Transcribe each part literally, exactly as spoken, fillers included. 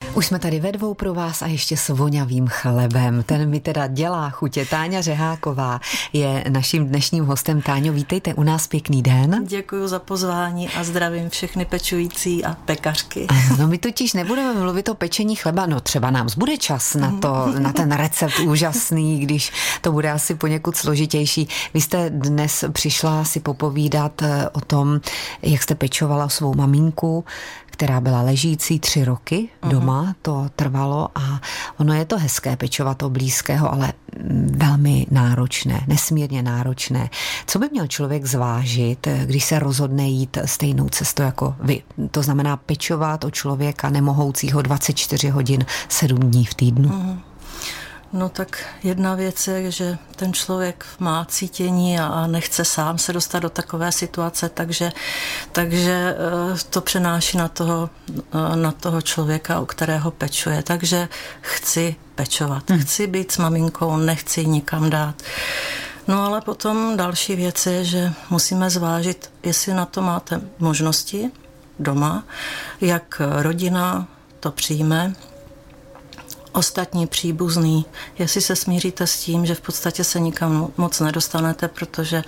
Už jsme tady ve dvou pro vás a ještě s voňavým chlebem. Ten mi teda dělá chutě. Táňa Řeháková je naším dnešním hostem. Táňo, vítejte u nás, pěkný den. Děkuji za pozvání a zdravím všechny pečující a pekařky. No my totiž nebudeme mluvit o pečení chleba, no třeba nám zbude čas na to, na ten recept úžasný, když to bude asi poněkud složitější. Vy jste dnes přišla si popovídat o tom, jak jste pečovala svou maminku, která byla ležící tři roky doma, uh-huh. to trvalo a ono je to hezké pečovat o blízkého, ale velmi náročné, nesmírně náročné. Co by měl člověk zvážit, když se rozhodne jít stejnou cestou jako vy? To znamená pečovat o člověka nemohoucího dvacet čtyři hodin, sedm dní v týdnu. Uh-huh. No tak jedna věc je, že ten člověk má cítění a nechce sám se dostat do takové situace, takže, takže to přenáší na toho, na toho člověka, o kterého pečuje. Takže chci pečovat, hmm. chci být s maminkou, nechci nikam dát. No ale potom další věc je, že musíme zvážit, jestli na to máte možnosti doma, jak rodina to přijme, ostatní příbuzný, jestli se smíříte s tím, že v podstatě se nikam moc nedostanete, protože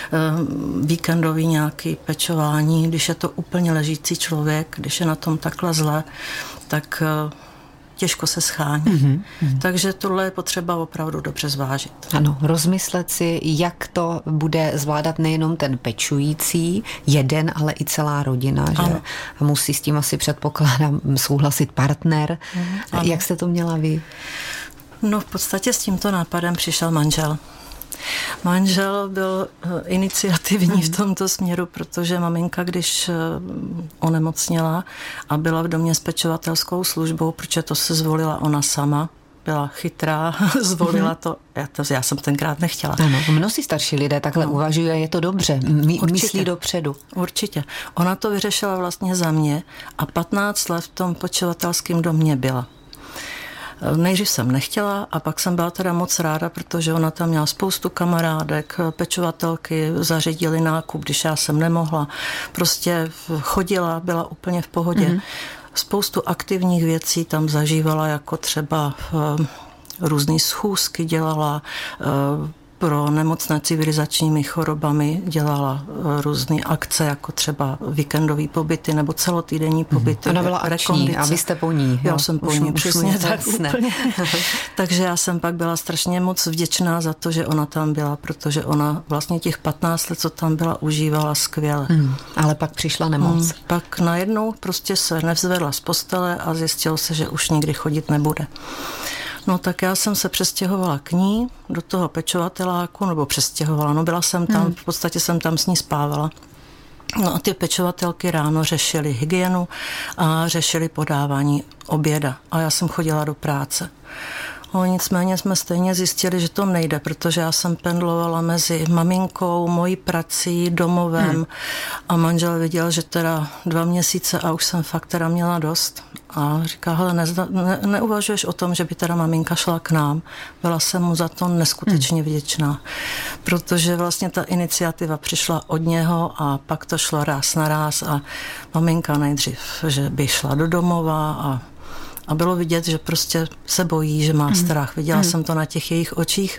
uh, víkendový nějaký pečování, když je to úplně ležící člověk, když je na tom takhle zle, tak uh, těžko se schání. Mm-hmm. Takže tohle je potřeba opravdu dobře zvážit. Ano, rozmyslet si, jak to bude zvládat nejenom ten pečující, jeden, ale i celá rodina. Že? A musí s tím asi předpokládám souhlasit partner. Mm, jak jste to měla vy? No v podstatě s tímto nápadem přišel manžel. Manžel byl iniciativní v tomto směru, protože maminka, když onemocněla a byla v domě s pečovatelskou službou, protože to se zvolila ona sama, byla chytrá, zvolila to, já, to, já jsem tenkrát nechtěla. Ano, mnozí starší lidé takhle no. uvažují a je to dobře, My, myslí dopředu. Určitě. Ona to vyřešila vlastně za mě a patnáct let v tom pečovatelském domě byla. Nejdřív jsem nechtěla a pak jsem byla teda moc ráda, protože ona tam měla spoustu kamarádek, pečovatelky, zařídili nákup, když já jsem nemohla. Prostě chodila, byla úplně v pohodě. Mm-hmm. Spoustu aktivních věcí tam zažívala, jako třeba uh, různý schůzky dělala, uh, pro nemocné civilizačními chorobami dělala různé akce, jako třeba víkendový pobyty nebo celotýdenní pobyty. Ona byla akční a vy jste po ní. Já jsem po ní, přesně tak úplně. Takže já jsem pak byla strašně moc vděčná za to, že ona tam byla, protože ona vlastně těch patnáct let, co tam byla, užívala skvěle. Hmm, ale pak přišla nemoc. Hmm, pak najednou prostě se nevzvedla z postele a zjistilo se, že už nikdy chodit nebude. No tak já jsem se přestěhovala k ní do toho pečovateláku, nebo přestěhovala, no byla jsem tam, hmm. v podstatě jsem tam s ní spávala. No a ty pečovatelky ráno řešily hygienu a řešily podávání oběda a já jsem chodila do práce. No, nicméně jsme stejně zjistili, že to nejde, protože já jsem pendlovala mezi maminkou, mojí prací, domovem hmm. a manžel viděl, že teda dva měsíce a už jsem fakt teda měla dost. A říká, hele, nezda, ne, neuvažuješ o tom, že by teda maminka šla k nám. Byla jsem mu za to neskutečně vděčná, protože vlastně ta iniciativa přišla od něho a pak to šlo ráz na ráz a maminka nejdřív, že by šla do domova a A bylo vidět, že prostě se bojí, že má strach. Viděla mm. jsem to na těch jejich očích,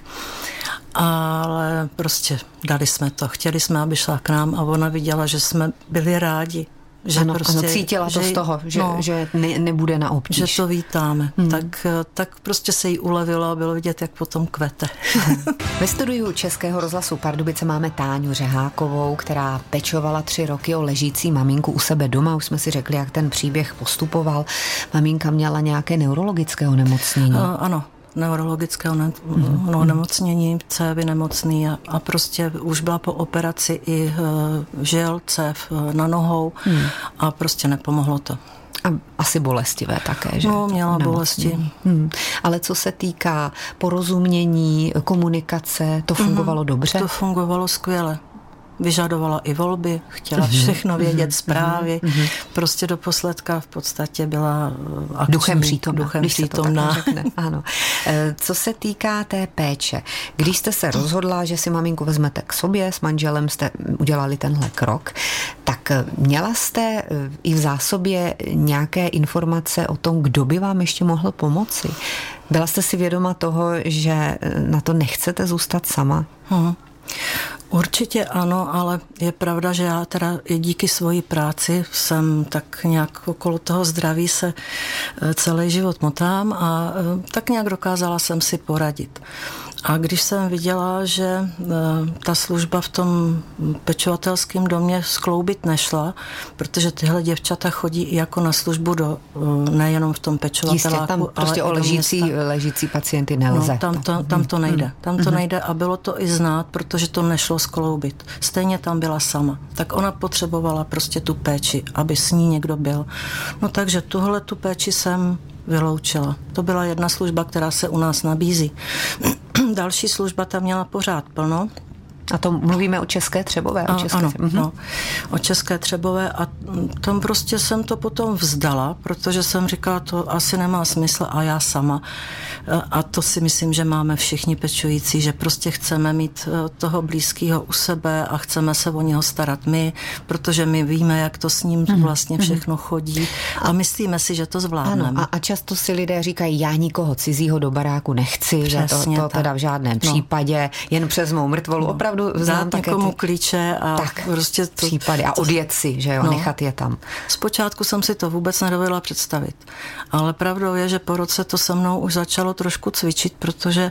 ale prostě dali jsme to. Chtěli jsme, aby šla k nám a ona viděla, že jsme byli rádi. Že ano, prostě, ano, cítila to že, z toho, že, no, že ne, nebude na obtíž. Že to vítáme. Hmm. Tak, tak prostě se jí ulevilo a bylo vidět, jak potom kvete. Ve studiu Českého rozhlasu Pardubice máme Táňu Řehákovou, která pečovala tři roky o ležící maminku u sebe doma. Už jsme si řekli, jak ten příběh postupoval. Maminka měla nějaké neurologické onemocnění. A, ano. neurologického ne- mm. no, nemocnění, cévy nemocný a, a prostě už byla po operaci i uh, žil, cév uh, na nohou mm. a prostě nepomohlo to. A asi bolestivé také, že? No, měla bolesti. Hmm. Ale co se týká porozumění, komunikace, to fungovalo mm. dobře? To fungovalo skvěle. vyžadovala i volby, chtěla všechno vědět, zprávy, mm-hmm. prostě do posledka v podstatě byla akční, duchem přítomná. Duchem přítomná. Ano. Co se týká té péče, když jste se rozhodla, že si maminku vezmete k sobě, s manželem jste udělali tenhle krok, tak měla jste i v zásobě nějaké informace o tom, kdo by vám ještě mohl pomoci? Byla jste si vědoma toho, že na to nechcete zůstat sama? Hmm. Určitě ano, ale je pravda, že já teda díky svojí práci jsem tak nějak okolo toho zdraví se celý život motám a tak nějak dokázala jsem si poradit. A když jsem viděla, že ta služba v tom pečovatelském domě skloubit nešla, protože tyhle děvčata chodí i jako na službu do, nejenom v tom pečovateláku, Jistě, tam prostě o ležící, ležící pacienty nelze. No, tam, to, tam to nejde. Tam to nejde a bylo to i znát, protože to nešlo skloubit. Stejně tam byla sama. Tak ona potřebovala prostě tu péči, aby s ní někdo byl. No takže tuhle tu péči jsem vyloučila. To byla jedna služba, která se u nás nabízí. Další služba tam měla pořád plno. A to mluvíme o České Třebové? O České, ano, mhm. no, o České Třebové a tam prostě jsem to potom vzdala, protože jsem říkala, to asi nemá smysl a já sama. A to si myslím, že máme všichni pečující, že prostě chceme mít toho blízkého u sebe a chceme se o něho starat my, protože my víme, jak to s ním vlastně všechno chodí a myslíme si, že to zvládneme. Ano, a, a často si lidé říkají, já nikoho cizího do baráku nechci, Přesně že to, to teda v žádném no. případě, jen přes mou mrtvolu. No. Opravdu znám dát někomu ty... klíče a tak, prostě to, případy a odjet si, že jo, no, nechat je tam. Zpočátku jsem si to vůbec nedovedla představit, ale pravdou je, že po roce to se mnou už začalo trošku cvičit, protože,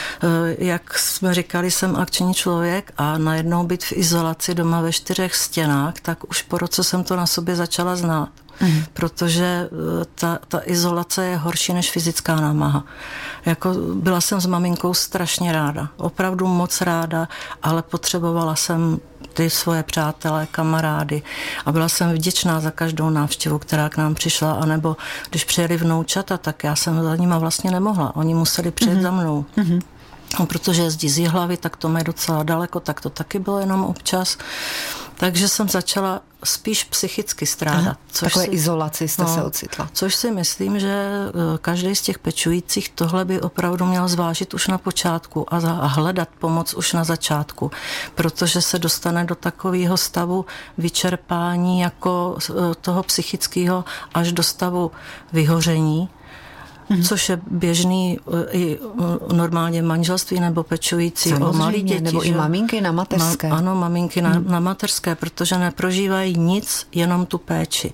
jak jsme říkali, jsem akční člověk a najednou být v izolaci doma ve čtyřech stěnách, tak už po roce jsem to na sobě začala znát. Mm. Protože ta, ta izolace je horší než fyzická námaha. Jako byla jsem s maminkou strašně ráda, opravdu moc ráda, ale potřebovala jsem ty svoje přátelé, kamarády a byla jsem vděčná za každou návštěvu, která k nám přišla, anebo když přijeli vnoučata, tak já jsem za nima vlastně nemohla. Oni museli přijet mm. za mnou. Mm. No, protože jezdí z Jihlavy, tak to mají docela daleko, tak to taky bylo jenom občas. Takže jsem začala spíš psychicky strádat. Což takové si, izolaci jste no, se ocitla. Což si myslím, že každý z těch pečujících tohle by opravdu měl zvážit už na počátku a, za, a hledat pomoc už na začátku, protože se dostane do takového stavu vyčerpání jako toho psychického až do stavu vyhoření, Mm-hmm. což je běžný i normálně manželství nebo pečující samozřejmě, o malý děti. Nebo že? I maminky na mateřské. Ma, ano, maminky na, mm. na mateřské, protože neprožívají nic, jenom tu péči.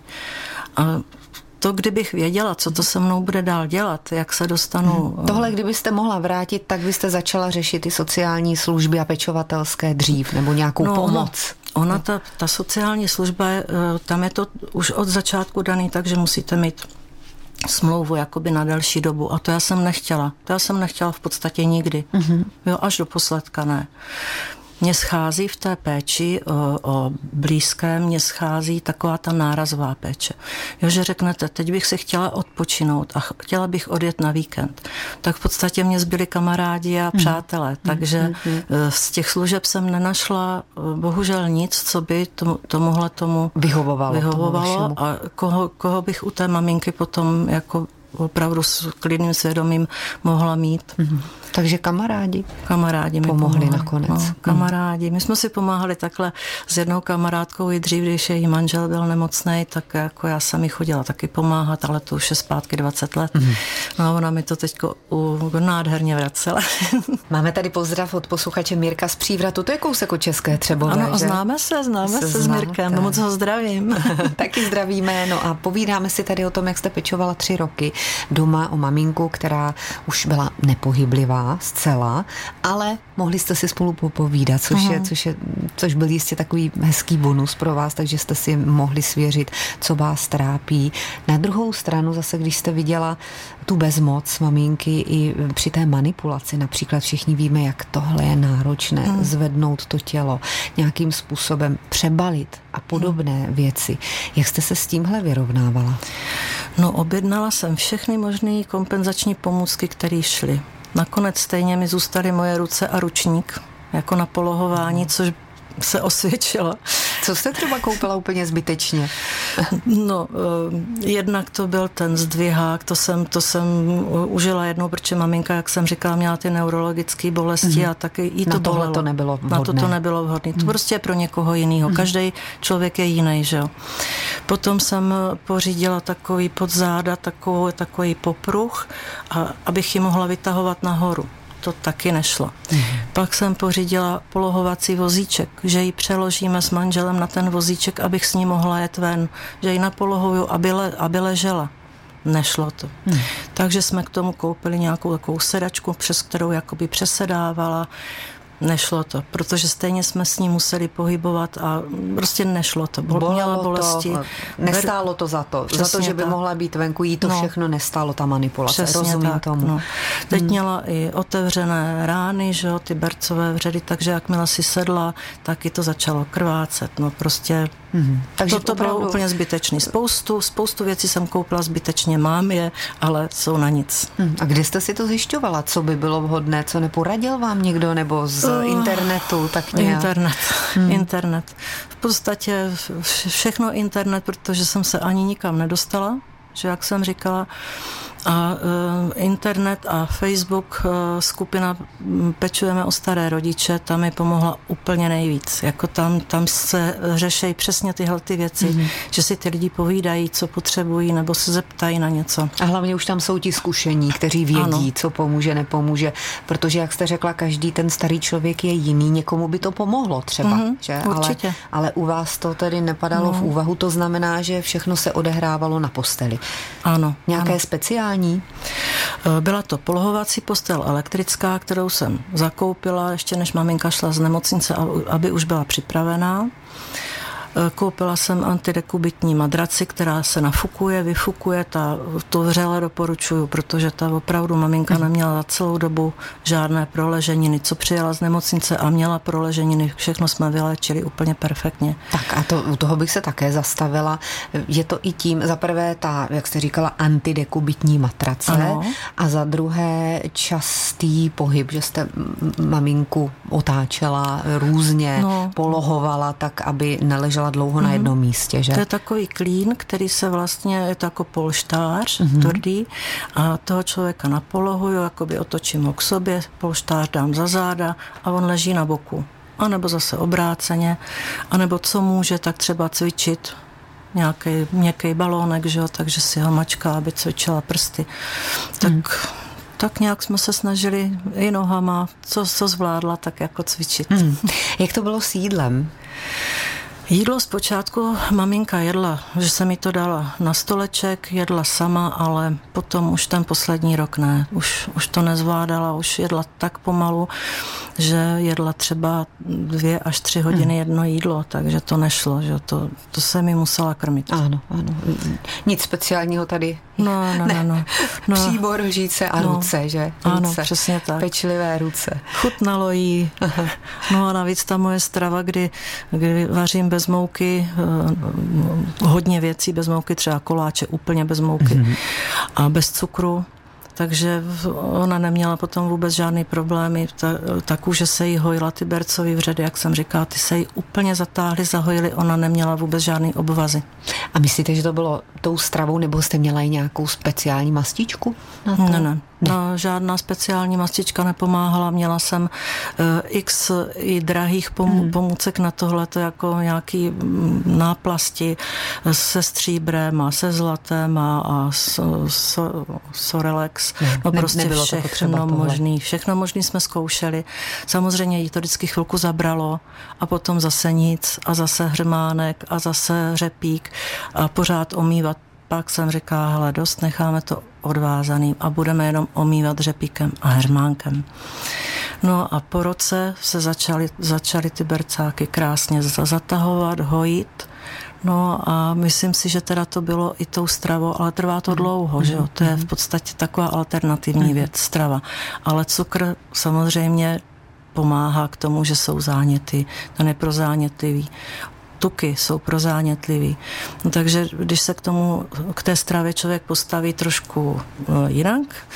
A to, kdybych věděla, co to se mnou bude dál dělat, jak se dostanu... Hmm. Tohle, kdybyste mohla vrátit, tak byste začala řešit i sociální služby a pečovatelské dřív, nebo nějakou no, pomoc. Ona, ta, ta sociální služba, tam je to už od začátku daný, takže musíte mít smlouvu jakoby na další dobu. A to já jsem nechtěla. To já jsem nechtěla v podstatě nikdy. Mm-hmm. Jo, až do posledka ne. Mně schází v té péči o, o blízké, mně schází taková ta nárazová péče. Jo, že řeknete, teď bych si chtěla odpočinout a chtěla bych odjet na víkend. Tak v podstatě mě zbyli kamarádi a přátelé. Mm. Takže mm. z těch služeb jsem nenašla bohužel nic, co by tomu, tomuhle tomu vyhovovalo. vyhovovalo a koho, koho bych u té maminky potom jako opravdu s klidným svědomím mohla mít. Mm. Takže kamarádi? Kamarádi mi pomohli, pomohli nakonec. No, kamarádi. My jsme si pomáhali takhle s jednou kamarádkou i dřív, když její manžel byl nemocnej, tak jako já jsem jí chodila taky pomáhat, ale to už je zpátky dvacet let. Mm. No a ona mi to teďko u, nádherně vracela. Máme tady pozdrav od posluchače Mirka z Přívratu. To je kousek od České Třebové, ano, že? známe se, známe se, se s Mirkem. No, moc ho zdravím. Taky zdravíme. No a povídáme si tady o tom, jak jste pečovala tři roky doma o maminku, která už byla nepohyblivá zcela, ale mohli jste si spolu popovídat, což, je, což, je, což byl jistě takový hezký bonus pro vás, takže jste si mohli svěřit, co vás trápí. Na druhou stranu zase, když jste viděla tu bezmoc maminky i při té manipulaci, například všichni víme, jak tohle je náročné, hmm. zvednout to tělo, nějakým způsobem přebalit a podobné hmm. věci. Jak jste se s tímhle vyrovnávala? No, objednala jsem všechny možné kompenzační pomůcky, které šly. Nakonec stejně mi zůstaly moje ruce a ručník jako na polohování, což se osvědčila. Co jste třeba koupila úplně zbytečně? No, jednak to byl ten zdvihák, to jsem, to jsem užila jednou, protože maminka, jak jsem říkala, měla ty neurologické bolesti mm-hmm. a taky jí to Na tohle bolelo. to nebylo vhodné. Na to to nebylo vhodné. To mm. prostě je pro někoho jinýho. Mm. Každý člověk je jiný, že jo. Potom jsem pořídila takový podzáda, takový, takový popruh, a, abych ji mohla vytahovat nahoru. To taky nešlo. Mm. Pak jsem pořídila polohovací vozíček, že ji přeložíme s manželem na ten vozíček, abych s ní mohla jet ven. Že ji napolohuju, aby, le, aby ležela. Nešlo to. Hmm. Takže jsme k tomu koupili nějakou takovou sedačku, přes kterou jakoby přesedávala. Nešlo to, protože stejně jsme s ní museli pohybovat a prostě nešlo to. Bol, měla bolesti. To, nestálo to za to. Přesně za to, že by tak. mohla být venku, jí to no. všechno nestálo, ta manipulace. Přesně Rozumím tak, tomu. No. Teď hmm. měla i otevřené rány, že jo, ty bercové vředy, takže jakmile si sedla, taky to začalo krvácet. No prostě hmm. takže to, to opravdu... bylo úplně zbytečný. Spoustu, spoustu věcí jsem koupila zbytečně, mám je, ale jsou na nic. Hmm. A kde jste si to zjišťovala? Co by bylo vhodné? Co neporadil vám někdo? Nebo z uh, internetu? Tak nějak? Internet. Hmm. Internet. V podstatě všechno internet, protože jsem se ani nikam nedostala, že jak jsem říkala. A uh, internet a Facebook, uh, skupina Pečujeme o staré rodiče, tam mi pomohla úplně nejvíc. Jako tam, tam se řešejí přesně tyhle ty věci, mm-hmm. že si ty lidi povídají, co potřebují, nebo se zeptají na něco. A hlavně už tam jsou ti zkušení, kteří vědí, ano. co pomůže, nepomůže, protože, jak jste řekla, každý ten starý člověk je jiný, někomu by to pomohlo třeba, mm-hmm, že? Určitě. Ale, ale u vás to tedy nepadalo no. v úvahu, to znamená, že všechno se odehrávalo na posteli. Ano. Nějaké ano. speciální? Byla to polohovací postel elektrická, kterou jsem zakoupila, ještě než maminka šla z nemocnice, aby už byla připravená. Koupila jsem antidekubitní madraci, která se nafukuje, vyfukuje, ta, to vřele doporučuju, protože ta opravdu maminka neměla za celou dobu žádné proleženiny, co přijela z nemocnice a měla proleženiny, všechno jsme vylečili úplně perfektně. Tak a to, u toho bych se také zastavila. Je to i tím, za prvé ta, jak jste říkala, antidekubitní matrace, ano. a za druhé častý pohyb, že jste maminku otáčela různě, no. polohovala tak, aby neležela dlouho na jednom místě, že? To je takový klín, který se vlastně, je to jako polštář, mm-hmm. tvrdý, a toho člověka napolohuju, jakoby otočím ho k sobě, polštář dám za záda a on leží na boku. A nebo zase obráceně, a nebo co může, tak třeba cvičit nějaký měkký balónek, že jo, takže si ho mačká, aby cvičila prsty. Tak mm. Tak nějak jsme se snažili i nohama, co, co zvládla, tak jako cvičit. Mm. Jak to bylo s jídlem? Jídlo zpočátku maminka jedla, že se mi to dala na stoleček, jedla sama, ale potom už ten poslední rok ne. Už, už to nezvládala, už jedla tak pomalu, že jedla třeba dvě až tři hodiny jedno jídlo, takže to nešlo, že to, to se mi musela krmit. Ano, ano. Nic speciálního tady. No, no, ne. no, no. no. Příbor, žíce a no. ruce, že? Ruce. Ano, přesně tak. Pečlivé ruce. Chutnalo jí. No a navíc ta moje strava, kdy, kdy vařím bez mouky, hodně věcí bez mouky, třeba koláče úplně bez mouky mm-hmm. a bez cukru, takže ona neměla potom vůbec žádný problémy. Ta, ta kůže se jí hojila, ty bercový vředy, jak jsem říkala, ty se jí úplně zatáhly, zahojily, ona neměla vůbec žádný obvazy. A myslíte, že to bylo tou stravou, nebo jste měla i nějakou speciální mastičku na to? Ne, ne. No, žádná speciální mastička nepomáhala. Měla jsem uh, x i drahých pom- hmm. pomůcek na tohleto, jako nějaký náplasti se stříbrem a se zlatem a, a so, so, Sorelex. Ne, no ne, prostě všechno možný. Všechno možný jsme zkoušeli. Samozřejmě jí to vždycky chvilku zabralo a potom zase nic a zase hřmánek a zase řepík a pořád omývat. Pak jsem říkala, hele, dost, necháme to odvázaným a budeme jenom omývat řepíkem a hermánkem. No a po roce se začaly, začaly ty bercáky krásně zatahovat, hojit. No a myslím si, že teda to bylo i tou stravou, ale trvá to dlouho, že jo? To je v podstatě taková alternativní věc, strava. Ale cukr samozřejmě pomáhá k tomu, že jsou záněty, ten je prozánětlivý. Tuky jsou prozánětlivý. No, takže když se k tomu, k té stravě člověk postaví trošku jinak,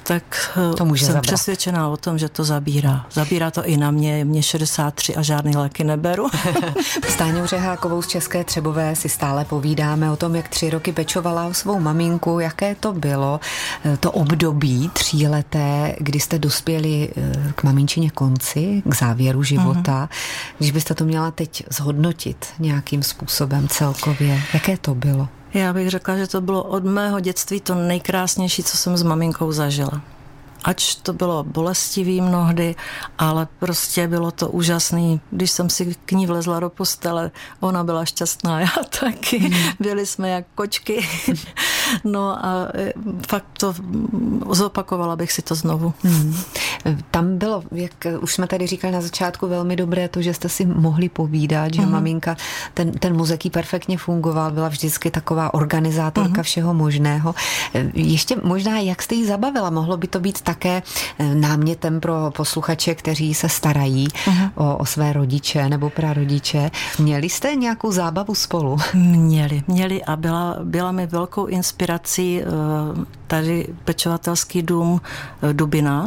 tak to může jsem zabrat. Přesvědčená o tom, že to zabírá. Zabírá to i na mě, mě šedesát tři a žádný léky neberu. S Táňou Řehákovou z České Třebové si stále povídáme o tom, jak tři roky pečovala o svou maminku, jaké to bylo, to období tříleté, kdy jste dospěli k maminčině konci, k závěru života. Uh-huh. Když byste to měla teď zhodnotit nějakým způsobem celkově, jaké to bylo? Já bych řekla, že to bylo od mého dětství to nejkrásnější, co jsem s maminkou zažila. Ač to bylo bolestivý mnohdy, ale prostě bylo to úžasný. Když jsem si k ní vlezla do postele, ona byla šťastná, já taky. Hmm. Byli jsme jak kočky. No a fakt to zopakovala bych si to znovu. Hmm. Tam bylo, jak už jsme tady říkali na začátku, velmi dobré to, že jste si mohli povídat, že hmm. maminka, ten, ten mozek jí perfektně fungoval, byla vždycky taková organizátorka hmm. všeho možného. Ještě možná, jak jste jí zabavila, mohlo by to být také námětem pro posluchače, kteří se starají uh-huh. o, o své rodiče nebo prarodiče. Měli jste nějakou zábavu spolu? Měli, měli a byla, byla mi velkou inspirací tady pečovatelský dům Dubina.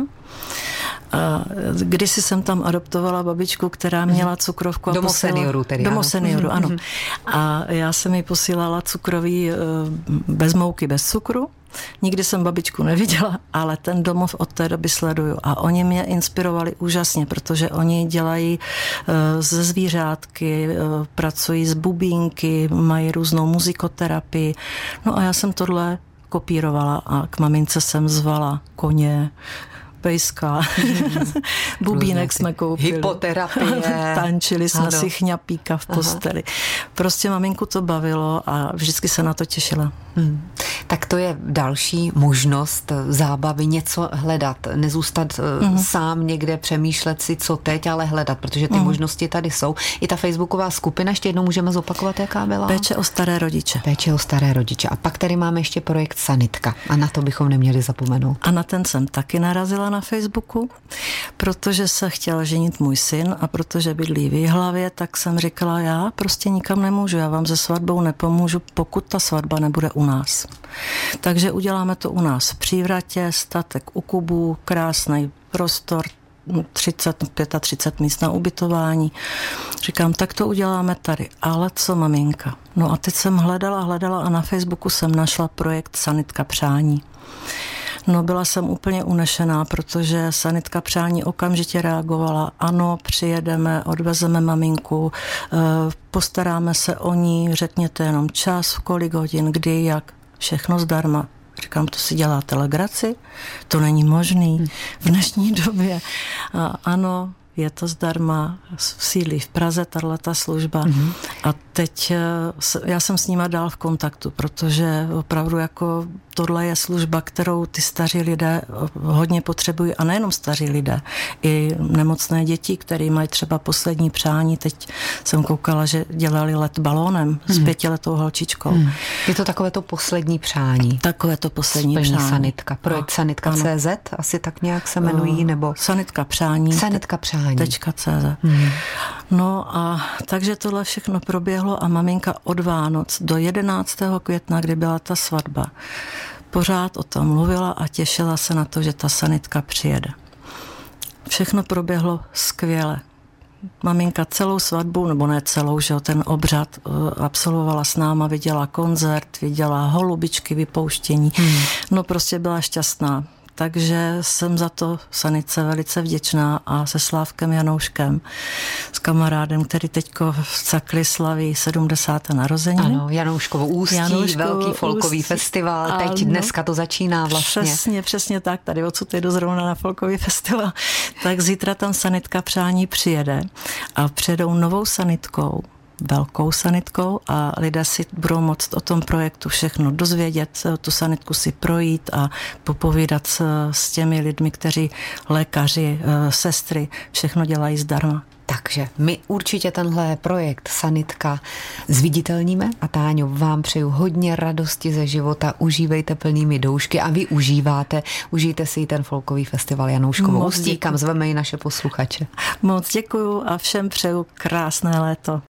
Kdysi jsem tam adoptovala babičku, která měla cukrovku. Domov seniorů tedy. Domov seniorů, ano. A já jsem jí posílala cukroví bez mouky, bez cukru. Nikdy jsem babičku neviděla, ale ten domov od té doby sleduju. A oni mě inspirovali úžasně, protože oni dělají ze zvířátky, pracují s bubínky, mají různou muzikoterapii. No a já jsem tohle kopírovala a k mamince jsem zvala koně, pejska, bubínek jsme koupili. Hypoterapie. Tančili jsme ano. si chňapíka v posteli. Aha. Prostě maminku to bavilo a vždycky se na to těšila. Hmm. Tak to je další možnost zábavy, něco hledat, nezůstat uh-huh. sám někde přemýšlet si, co teď, ale hledat, protože ty uh-huh. možnosti tady jsou. I ta facebooková skupina, ještě jednou můžeme zopakovat, jaká byla? Péče o staré rodiče. Péče o staré rodiče. A pak tady máme ještě projekt Sanitka a na to bychom neměli zapomenout. A na ten jsem taky narazila na Facebooku, protože se chtěl ženit můj syn a protože bydlí v Jihlavě, tak jsem říkala, já prostě nikam nemůžu, já vám se svatbou nepomůžu, pokud ta svatba nebude u nás. Takže uděláme to u nás v Přívratě, statek u Kubu, krásný prostor, třicet, třicet pět míst na ubytování. Říkám, tak to uděláme tady. Ale co maminka? No a teď jsem hledala, hledala a na Facebooku jsem našla projekt Sanitka přání. No byla jsem úplně unešená, protože Sanitka přání okamžitě reagovala. Ano, přijedeme, odvezeme maminku, postaráme se o ní, řekněte jenom čas, v kolik hodin, kdy, jak, všechno zdarma. Říkám, to si děláte legraci? To není možný v dnešní době. A ano, je to zdarma, sídlí v Praze tato služba. Mm-hmm. A teď já jsem s nima dál v kontaktu, protože opravdu jako tohle je služba, kterou ty staří lidé hodně potřebují. A nejenom staří lidé, i nemocné děti, které mají třeba poslední přání. Teď jsem koukala, že dělali let balónem mm-hmm. s pětiletou holčičkou. Mm. Je to takové to poslední přání. Takové to poslední Splní přání. Sanitka. Projekt Sanitka tečka cé zet, asi tak nějak se jmenují, nebo... Sanitka přání. Sanitka přání. .cz. Hmm. No a takže tohle všechno proběhlo a maminka od Vánoc do jedenáctého května, kdy byla ta svatba, pořád o tom mluvila a těšila se na to, že ta sanitka přijede. Všechno proběhlo skvěle. Maminka celou svatbu, nebo ne celou, že ten obřad absolvovala s náma, viděla koncert, viděla holubičky, vypouštění. Hmm. No prostě byla šťastná. Takže jsem za to Sanice velice vděčná a se Slávkem Janouškem, s kamarádem, který teďko v Cakli slaví sedmdesáté narozeniny. Ano, Janouškovo Ústí, Janouškovo velký folkový ústí. Festival, teď ano, dneska to začíná vlastně. Přesně, přesně tak, tady odsud jdu zrovna na folkový festival. Tak zítra tam Sanitka přání přijede a přijedou novou sanitkou, velkou sanitkou a lidé si budou moct o tom projektu všechno dozvědět, tu sanitku si projít a popovídat s, s těmi lidmi, kteří lékaři, sestry, všechno dělají zdarma. Takže my určitě tenhle projekt Sanitka zviditelníme a Táňo, vám přeju hodně radosti ze života, užívejte plnými doušky a vy užíváte, užijte si ten folkový festival Janouškovo Ústí, kam zveme i naše posluchače. Moc děkuju a všem přeju krásné léto.